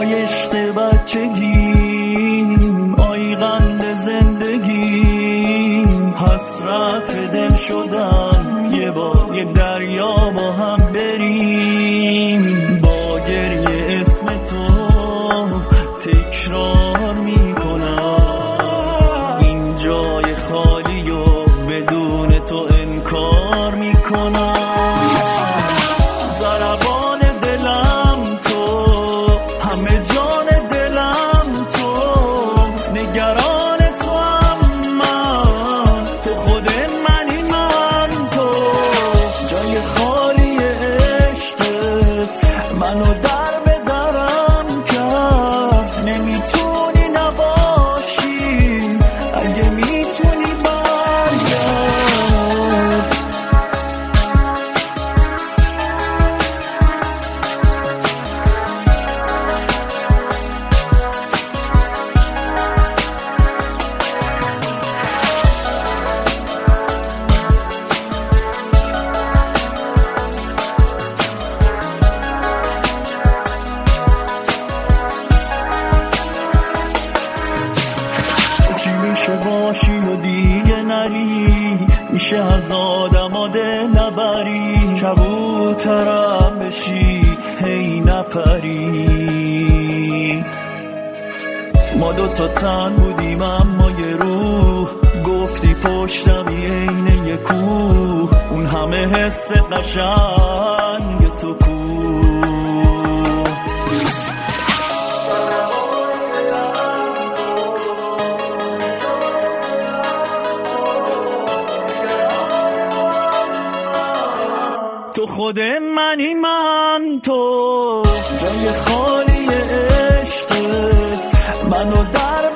ای عشق بچگیم، آی قند زندگیم، حسرت دل شدم یه بار یه دریا با هم بریم. با گریه اسم تو تکرار میکنم، این جای خالی و بدون تو انکار میکنم. ضربان دلم تو، همه جان دلم تو، نگران تو هم من، تو خود منی من تو. جای خالی عشقت منو در به درم کرد، نمیتونی نباشی اگه میتونی برگرد. چی میشه باشی و دیگه نری، میشه از آدم دل نبری، کبوترم بشی هی نپری. ما دوتا تن بودیم اما یه روح، گفتی پشتمی عین یه کوه، اون همه حس قشنگ تو کو. تو خود منی من تو، جای خالی عشقت منو در